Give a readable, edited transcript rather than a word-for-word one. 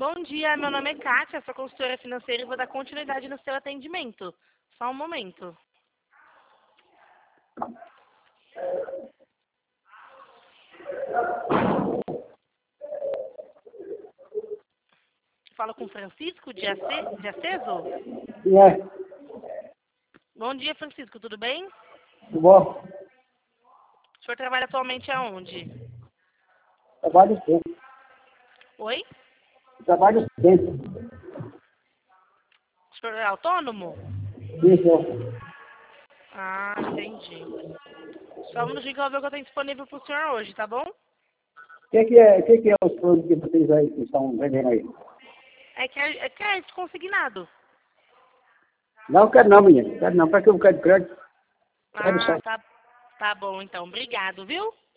Bom dia, meu nome é Kátia, sou consultora financeira e vou dar continuidade no seu atendimento. Só um momento. Falo com Francisco de Aceso? É, Bom dia, Francisco, tudo bem? tudo bom? O senhor trabalha atualmente aonde? Trabalho sempre. Oi? Trabalho sempre. O senhor é autônomo? Isso. Ah, entendi. Só um minutinho que eu vou ver o que eu tenho disponível para o senhor hoje, tá bom? O que é os produtos que vocês aí que estão vendendo aí? É desconsignado. Não quero não, menino. Quero não. Para que eu quero crédito? Quero só. Ah, tá bom então. Obrigado, viu?